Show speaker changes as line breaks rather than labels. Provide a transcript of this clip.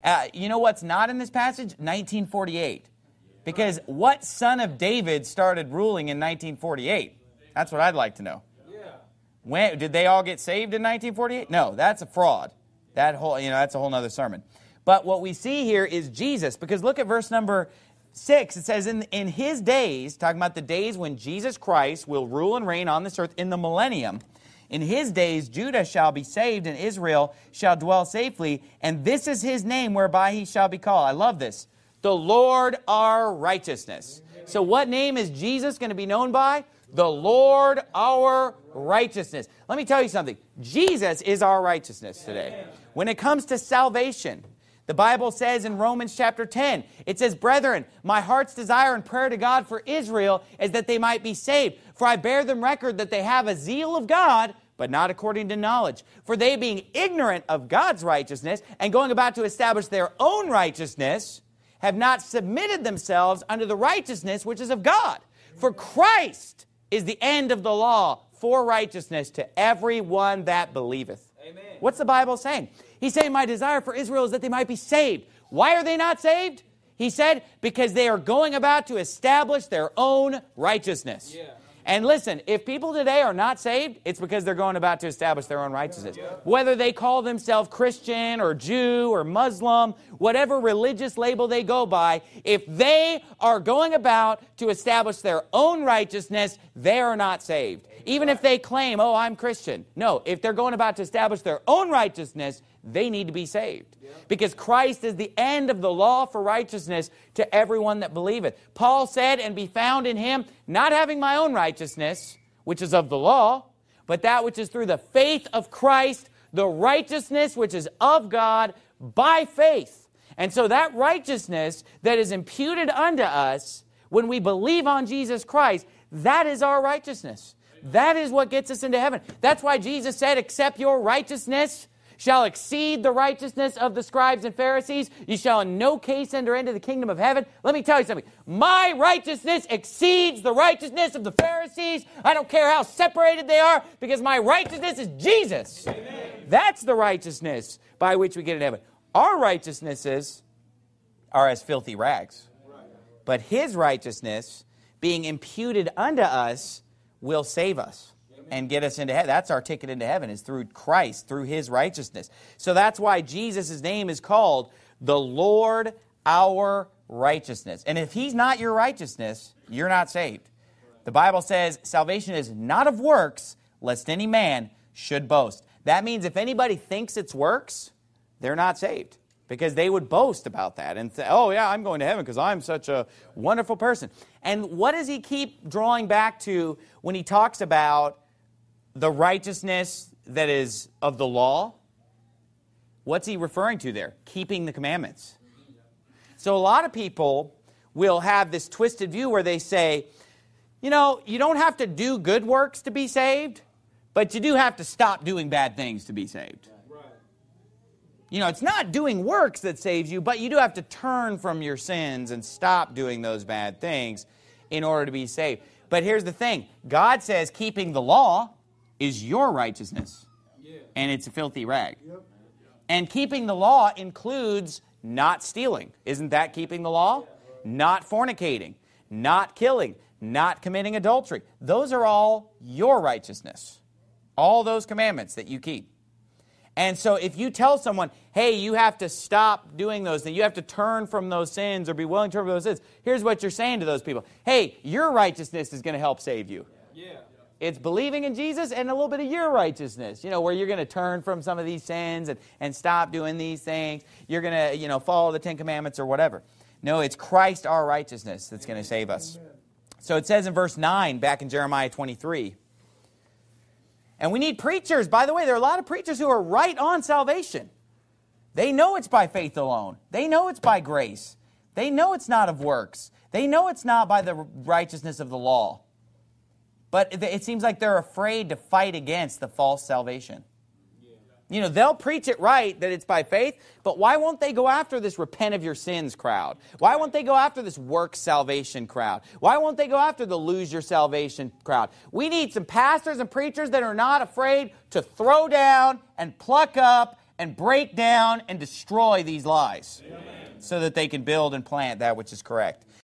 You know what's not in this passage? 1948. Because what son of David started ruling in 1948? That's what I'd like to know. When did they all get saved in 1948? No, that's a fraud. That's a whole other sermon. But what we see here is Jesus, because look at verse number 6. It says, in his days, talking about the days when Jesus Christ will rule and reign on this earth in the millennium, in his days Judah shall be saved and Israel shall dwell safely, and this is his name whereby he shall be called. I love this. The Lord our righteousness. So what name is Jesus going to be known by? The Lord our righteousness. Let me tell you something. Jesus is our righteousness today. When it comes to salvation, the Bible says in Romans chapter 10, it says, Brethren, my heart's desire and prayer to God for Israel is that they might be saved. For I bear them record that they have a zeal of God, but not according to knowledge. For they being ignorant of God's righteousness and going about to establish their own righteousness, have not submitted themselves unto the righteousness which is of God. For Christ is the end of the law for righteousness to everyone that believeth. Amen. What's the Bible saying? He's saying, my desire for Israel is that they might be saved. Why are they not saved? He said, because they are going about to establish their own righteousness. Yeah. And listen, if people today are not saved, it's because they're going about to establish their own righteousness. Yeah. Whether they call themselves Christian or Jew or Muslim, whatever religious label they go by, if they are going about to establish their own righteousness, they are not saved. Even if they claim, oh, I'm Christian. No, if they're going about to establish their own righteousness, they need to be saved. Because Christ is the end of the law for righteousness to everyone that believeth. Paul said, and be found in him, not having my own righteousness, which is of the law, but that which is through the faith of Christ, the righteousness which is of God by faith. And so that righteousness that is imputed unto us when we believe on Jesus Christ, that is our righteousness. That is what gets us into heaven. That's why Jesus said, except your righteousness shall exceed the righteousness of the scribes and Pharisees, you shall in no case enter into the kingdom of heaven. Let me tell you something. My righteousness exceeds the righteousness of the Pharisees. I don't care how separated they are, because my righteousness is Jesus. Amen. That's the righteousness by which we get into heaven. Our righteousnesses are as filthy rags. But his righteousness, being imputed unto us, will save us and get us into heaven. That's our ticket into heaven, is through Christ, through his righteousness. So that's why Jesus' name is called the Lord our righteousness. And if he's not your righteousness, you're not saved. The Bible says salvation is not of works, lest any man should boast. That means if anybody thinks it's works, they're not saved. Because they would boast about that and say, oh yeah, I'm going to heaven because I'm such a wonderful person. And what does he keep drawing back to when he talks about the righteousness that is of the law? What's he referring to there? Keeping the commandments. So a lot of people will have this twisted view where they say, you know, you don't have to do good works to be saved, but you do have to stop doing bad things to be saved. You know, it's not doing works that saves you, but you do have to turn from your sins and stop doing those bad things in order to be saved. But here's the thing. God says keeping the law is your righteousness. And it's a filthy rag. And keeping the law includes not stealing. Isn't that keeping the law? Not fornicating, not killing, not committing adultery. Those are all your righteousness. All those commandments that you keep. And so if you tell someone, hey, you have to stop doing those things, you have to turn from those sins or be willing to turn from those sins, here's what you're saying to those people. Hey, your righteousness is going to help save you. Yeah. It's believing in Jesus and a little bit of your righteousness, you know, where you're going to turn from some of these sins and stop doing these things. You're going to, you know, follow the Ten Commandments or whatever. No, it's Christ our righteousness that's going to save us. So it says in verse 9, back in Jeremiah 23, and we need preachers. By the way, there are a lot of preachers who are right on salvation. They know it's by faith alone. They know it's by grace. They know it's not of works. They know it's not by the righteousness of the law. But it seems like they're afraid to fight against the false salvation. You know, they'll preach it right, that it's by faith, but why won't they go after this repent of your sins crowd? Why won't they go after this work salvation crowd? Why won't they go after the lose your salvation crowd? We need some pastors and preachers that are not afraid to throw down and pluck up and break down and destroy these lies so that they can build and plant that which is correct.